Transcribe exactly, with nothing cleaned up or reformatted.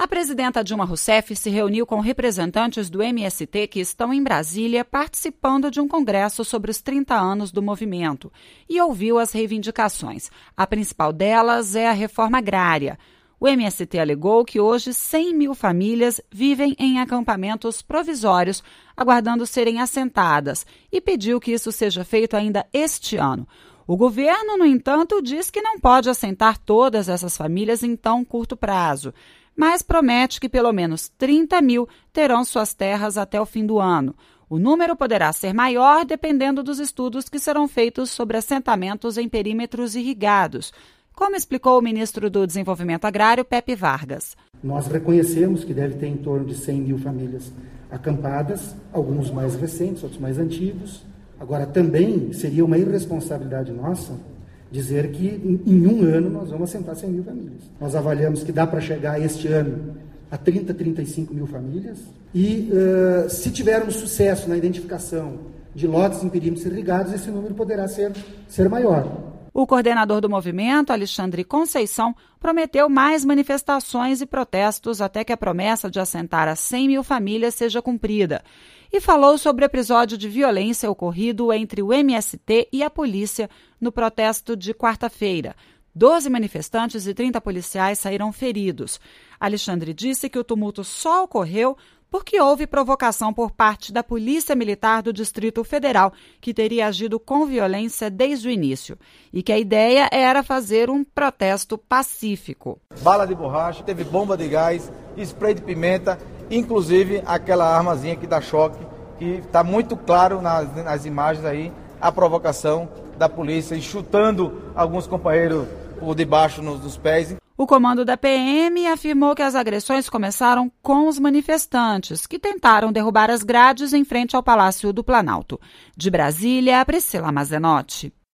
A presidenta Dilma Rousseff se reuniu com representantes do M S T que estão em Brasília participando de um congresso sobre os trinta anos do movimento e ouviu as reivindicações. A principal delas é a reforma agrária. O M S T alegou que hoje cem mil famílias vivem em acampamentos provisórios, aguardando serem assentadas, e pediu que isso seja feito ainda este ano. O governo, no entanto, diz que não pode assentar todas essas famílias em tão curto prazo, mas promete que pelo menos trinta mil terão suas terras até o fim do ano. O número poderá ser maior dependendo dos estudos que serão feitos sobre assentamentos em perímetros irrigados, como explicou o ministro do Desenvolvimento Agrário, Pepe Vargas. Nós reconhecemos que deve ter em torno de cem mil famílias acampadas, alguns mais recentes, outros mais antigos. Agora, também seria uma irresponsabilidade nossa dizer que em um ano nós vamos assentar cem mil famílias. Nós avaliamos que dá para chegar este ano a trinta, trinta e cinco mil famílias e uh, se tivermos sucesso na identificação de lotes em perímetros irrigados, esse número poderá ser, ser maior. O coordenador do movimento, Alexandre Conceição, prometeu mais manifestações e protestos até que a promessa de assentar as cem mil famílias seja cumprida. E falou sobre o episódio de violência ocorrido entre o M S T e a polícia no protesto de quarta-feira. Doze manifestantes e trinta policiais saíram feridos. Alexandre disse que o tumulto só ocorreu porque houve provocação por parte da Polícia Militar do Distrito Federal, que teria agido com violência desde o início, e que a ideia era fazer um protesto pacífico. Bala de borracha, teve bomba de gás, spray de pimenta, inclusive aquela armazinha que dá choque, que está muito claro nas, nas imagens aí, a provocação da polícia, chutando alguns companheiros por debaixo nos, dos pés. O comando da P M afirmou que as agressões começaram com os manifestantes, que tentaram derrubar as grades em frente ao Palácio do Planalto. De Brasília, Priscila Mazenotti.